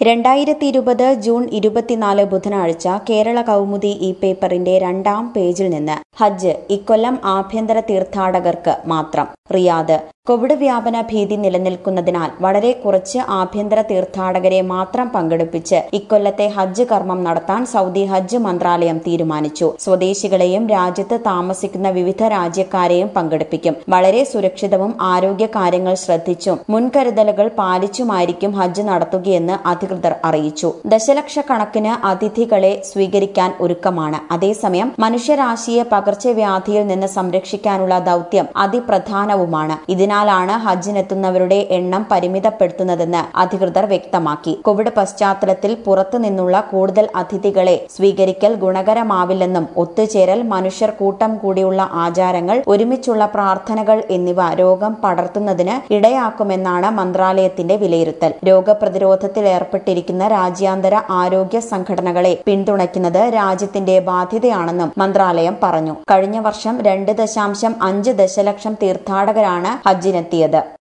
2020 June 24 ബുധനാഴ്ച കേരള കൗമുദി ഈ പേപ്പറിന്റെ 2ാം പേജിൽ നിന്ന് ഹജ്ജ് ഇക്കൊല്ലം ആഭ്യന്തര തീർത്ഥാടകർക്ക് മാത്രം. റിയാദ്. കോവിഡ് വ്യാപന ഭീതി നിലനിൽക്കുന്നതിനാൽ വളരെ കുറച്ച് ആഭ്യന്തര തീർത്ഥാടകരെ മാത്രം പങ്കെടുപ്പിച്ച് ഇക്കൊല്ലത്തെ ഹജ്ജ് കർമ്മം നടത്താൻ സൗദി ഹജ്ജ് മന്ത്രാലയം തീരുമാനിച്ചു. സ്വദേശികളെയും രാജ്യത്ത് താമസിക്കുന്ന വിവിധ രാജ്യക്കാരെയും പങ്കെടുപ്പിക്കും. വളരെ സുരക്ഷിതവും ആരോഗ്യ കാര്യങ്ങൾ ശ്രദ്ധിച്ചും മുൻകരുതലുകൾ പാലിച്ചുമായിരിക്കും ഹജ്ജ് നടത്തുകയെന്ന് അധികൃതർ അറിയിച്ചു. ദശലക്ഷക്കണക്കിന് അതിഥികളെ സ്വീകരിക്കാൻ ഒരുക്കമാണ്. അതേസമയം മനുഷ്യരാശിയെ പകർച്ചവ്യാധിയിൽ നിന്ന് സംരക്ഷിക്കാനുള്ള ദൌത്യം അതിപ്രധാനവുമാണ്. ഇതിനാലാണ് ഹജ്ജിനെത്തുന്നവരുടെ എണ്ണം പരിമിതപ്പെടുത്തുന്നതെന്ന് അധികൃതർ വ്യക്തമാക്കി. കോവിഡ് പശ്ചാത്തലത്തിൽ പുറത്തുനിന്നുള്ള കൂടുതൽ അതിഥികളെ സ്വീകരിക്കൽ ഗുണകരമാവില്ലെന്നും ഒത്തുചേരൽ, മനുഷ്യർ കൂട്ടം കൂടിയുള്ള ആചാരങ്ങൾ, ഒരുമിച്ചുള്ള പ്രാർത്ഥനകൾ എന്നിവ രോഗം പടർത്തുന്നതിന് ഇടയാക്കുമെന്നാണ് മന്ത്രാലയത്തിന്റെ വിലയിരുത്തൽ. രോഗപ്രതിരോധത്തിൽ ഏർപ്പെട്ടിരിക്കുന്ന രാജ്യാന്തര ആരോഗ്യ സംഘടനകളെ പിന്തുണയ്ക്കുന്നത് രാജ്യത്തിന്റെ ബാധ്യതയാണെന്നും മന്ത്രാലയം പറഞ്ഞു. കഴിഞ്ഞ വർഷം 2.5 ദശലക്ഷം തീർത്ഥാടകരാണ് ഹജ്ജിനെത്തിയത്.